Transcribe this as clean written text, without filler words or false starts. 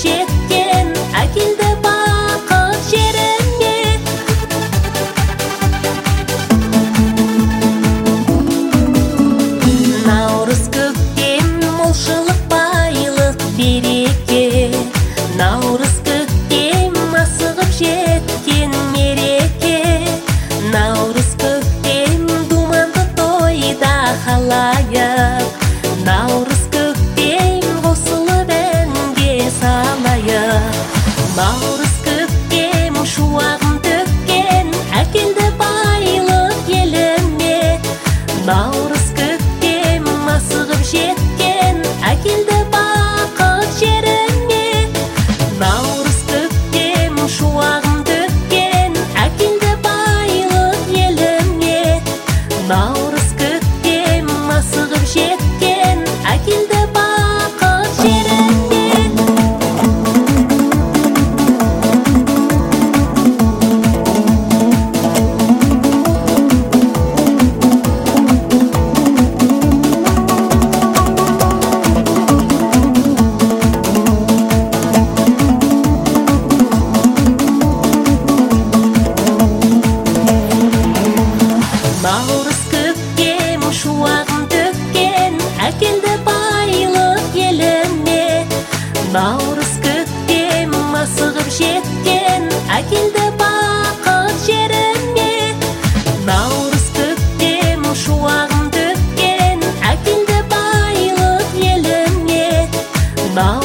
жеткен, әкелді бақыт жеріне. Наурыз көктем, молшылық, байлық, береке. Наурыз көктем, асығып жеткен мереке. Наурыз көктем, думанды тойда халайық. Наурыз көктем, қосылып әнге салайық. Наурыз көктем, шуағын төккен, әкелді байлық еліме. Наурыз көктем, асығып жеткен, әкелді бақыт жеріне. Наурыз көктем, шуағын төккен, әкелді байлық еліме. Наурыз көктем, асығып жеткен, әкелді бақыт жеріне. Наурыз көктем, шуағын төккен, әкелді байлық еліме. Наурыз көктем, асығып жеткен, әкелді бақыт жеріне. Наурыз көктем, шуағын төккен, әкелді байлық еліме.